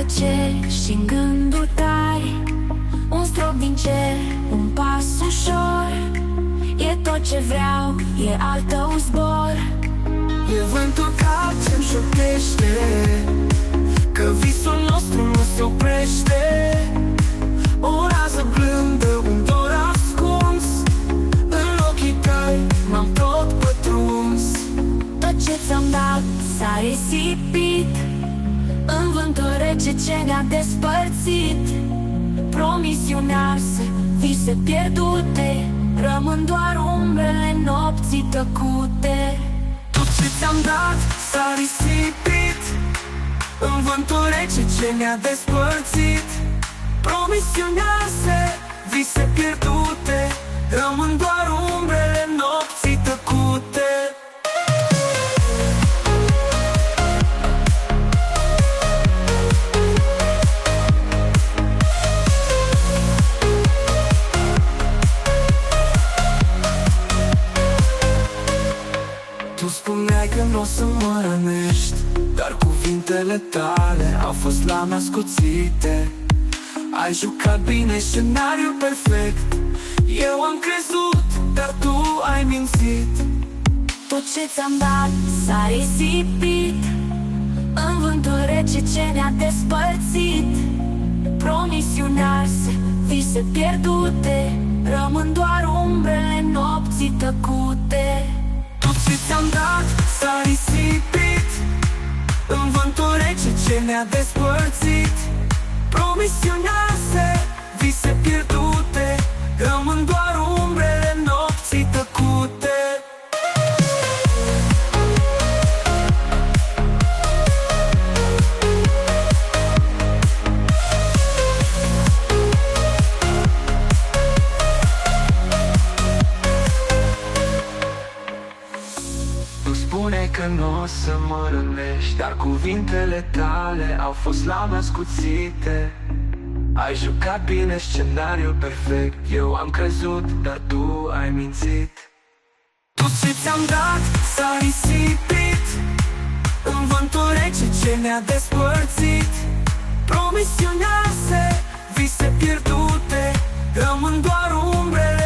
tăceri și-n gânduri tari, un strop din cer, un pas ușor. E tot ce vreau, e al tău zbor. E vântul cald ce-mi șoptește că visul nostru nu se oprește. O rază blândă, un dor ascuns, în ochii tăi m-am tot pătruns. Tot ce ți-am dat s-a risipit în vântul rece ce ne-a despărțit. Promisiuni arse, vise pierdute, rămân doar umbrele nopții tăcute. Tot ce ți-am dat s-a risipit în vântul rece ce ne-a despărțit. Promisiuni arse, vise pierdute, rămân doar umbrele nopții tăcute. Tu spuneai că n-o să mă rănești, dar cuvintele tale au fost lame ascuțite. Ai jucat bine scenariul perfect, eu am crezut, dar tu ai mințit. Tot ce ți-am dat s-a risipit în vântul rece ce ne-a despărțit. Promisiuni arse, vise pierdute, rămân doar umbrele nopții tăcute. Tot ce ți-am dat s-a risipit în vântul rece ce ne-a despărțit. Promisiuni arse, vise pierdute, rămân doar umbrele nopții tăcute. Tu spune că n-o să mă rănești, dar cuvintele tale au fost lame ascuțite. Ai jucat bine scenariul perfect, eu am crezut, dar tu ai mințit. Tot ce ți-am dat s-a risipit în vântul rece ce ne-a despărțit. Promisiuni arse, vise pierdute, rămân doar umbrele